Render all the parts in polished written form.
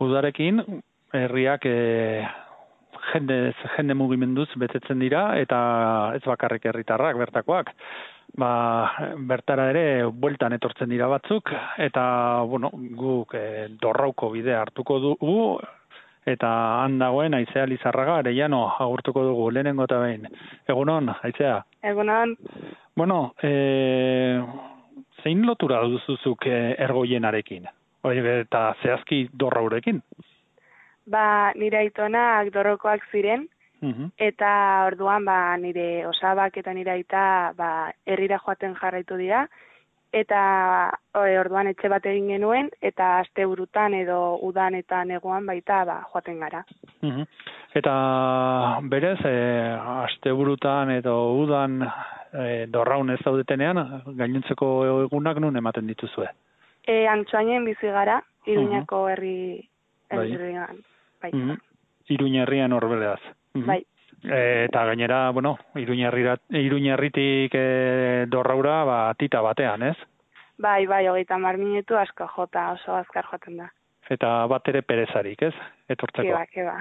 Udarekin, herriak jende mugimenduz betetzen dira, eta ez bakarrik herritarrak bertakoak. Bertara ere bueltan etortzen dira batzuk, eta guk Dorrauko bidea hartuko dugu, eta han dagoen Aizea Lizarraga Arellano agurtuko dugu lehenengo eta behin. Egunon, Aizea? Egunon. Zein lotura duzuzuk Ergoienarekin? Eta zehazki Dorraurekin? Nire aitonak Dorrokoak ziren, eta orduan nire osabak eta nire aita herrira joaten jarraitu dira, eta orduan etxe bat egin genuen, eta asteburutan edo udan eta neguan baita joaten gara. Eta berez, asteburutan edo udan Dorraun ez daudetenean, gainontzeko egunak nun ematen dituzue? Antsoainen bizi gara, Iruñako herrian. Iruñerrian horberaz. Bai. Eta gainera, Iruñerritik Dorraura tita batean, ez? Bai, 30 minutu asko jota, oso azkar joaten da. Eta bat ere perezarik, ez? Etortzeko. Keba.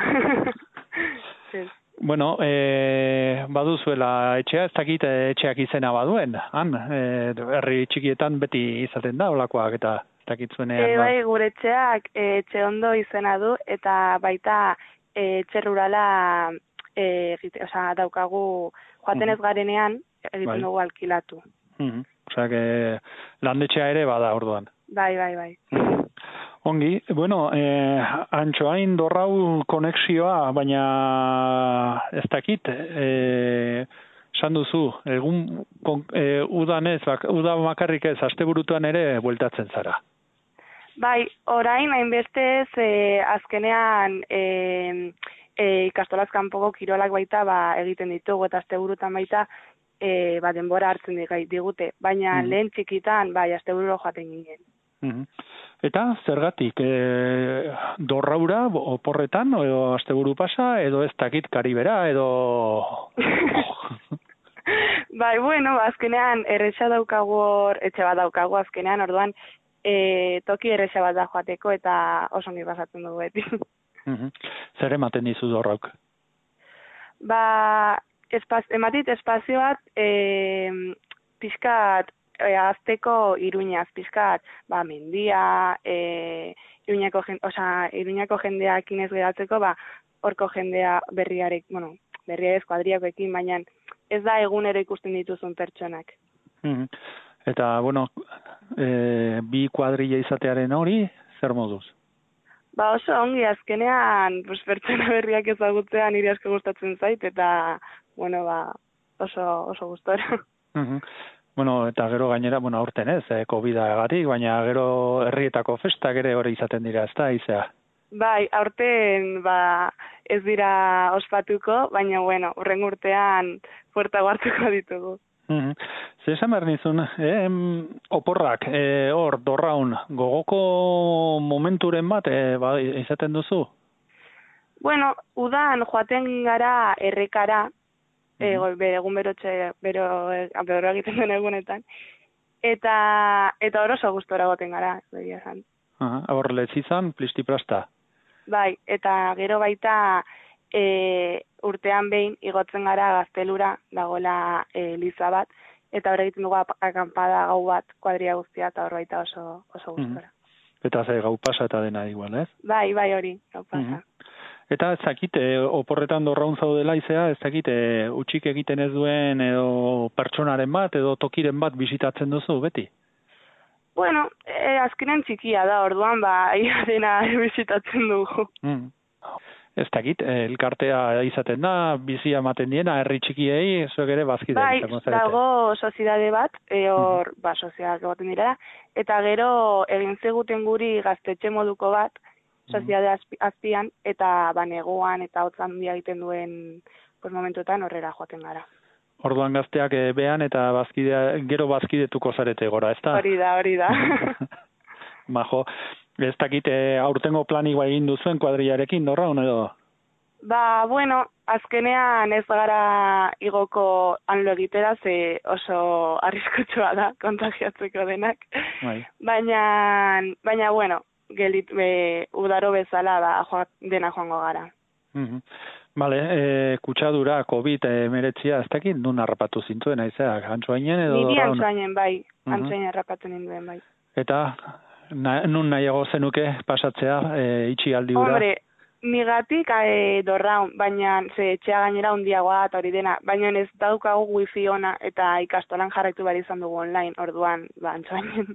Baduzuela etxea, ez dakit etxeak izena baduen, han, herri txikietan beti izaten da, olakoak, eta ez dakit zuenean. Bai, gure etxeak etxe ondo izena du, eta baita etxe rurala daukagu joaten ez garenean, egiten dugu alkilatu. Osea, landetxea ere bada orduan. Bai. Ongi, Antsoain Dorrau konexioa, baina ez dakit, esan duzu, egun udan bakarrik ez, asteburutuan ere bueltatzen zara. Bai, orain hainbestez azkenean ikastolaz kanpoko kirolak baita egiten ditugu, eta asteburutan baita denbora hartzen digute, baina lehen txikitan astebururo joaten ginen. Eta zergatik, Dorraura oporretan, edo asteburu pasa, edo ez dakit Karibera, edo... azkenean erresa daukagu hor, etxe bat daukagu azkenean, orduan toki erresa bat da joateko, eta oso ongi pasatzen dugu beti. Zer ematen dizu Dorrauk? Ematit espazio bat pixkat azteko Iruñaz, pixkat mendia, Iruñako jendeakin ez geratzeko, horko jendea berria ez kuadriakoekin, baina ez da egunero ikusten dituzun pertsonak. Eta, bi kuadrilla izatearen hori, zer moduz? Oso ongi, azkenean pertsona berriak ezagutzea nire asko gustatzen zait, eta, oso gustora. Eta gero gainera, aurten ez, COVID-agatik, baina gero herrietako festak ere hori izaten dira, ez da, Aizea? Bai, aurten ez dira ospatuko, baina, hurrengo urtean puerta hartuko ditugu. Zer esan behar nizun, oporrak, hor, Dorraun, gogoko momenturen bat, izaten duzu? Udan joaten gara errekara, egun bero egiten den egunetan, eta hor oso gustora goten gara, begia zan. Hor letzizan, plistiprasta? Bai, eta gero baita urtean behin igotzen gara Gaztelura, dagoela liza bat, eta hor egiten dugu akampada gau bat, kuadria guztia, eta hor baita oso gustora. Eta ze gau pasa eta dena igual, ez? Bai, hori, gau pasa. Eta ez dakit, oporretan Dorraun zaudela, Aizea, ez dakit, utxik egiten ez duen edo pertsonaren bat edo tokiren bat bisitatzen duzu, beti? Azkenen txikia da, orduan, ia dena bisitatzen dugu. Ez dakit, elkartea izaten da, bizia ematen diena, herri txikiei, zuek ere bazkide. Bai, dago soziedade bat, hor, soziedade goten dira, eta gero egin zeguten guri gaztetxe moduko bat, soziedade azpian, eta neguan eta hotzan dia egiten duen momentuetan horrera joaten gara. Orduan gazteak behan eta gero bazkidetuko zarete gora, ez da? Hori da. Majo, ez dakit aurtengo planik egin duzuen kuadrillarekin, Dorraun edo? Azkenean ez gara igoko anlo egitera, ze oso arriskutsua da kontagiatzeko denak. Baina, udaro bezala dena joango gara. Bale, kutsadura, COVID-19, ez dakit, nun harrapatu zintuen, aizeak, Antsoainen edo? Niri Antsoainen, bai, Antsoainen harrapatu ninduen, bai. Eta, nun nahiago zenuke pasatzea, itxi aldi ura? Hombre, nigatik Dorraun, baina etxea gainera hundiagoa eta hori dena, baina ez daukagu wifi ona eta ikastolan jarraitu behar izan dugu online, orduan, Antsoainen.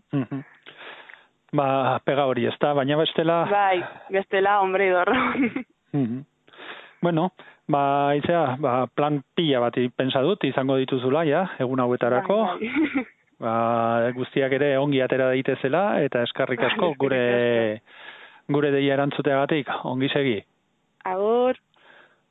Pega hori, ez da, baina bestela... Bai, bestela, hombre, Dorraun. Bueno, izea, plan pila bat pensa dut, izango dituzula, ja, egun hauetarako. Guztiak ere ongi atera daitezela, eta eskarrik asko gure deia erantzuteagatik, ongi segi. Agur.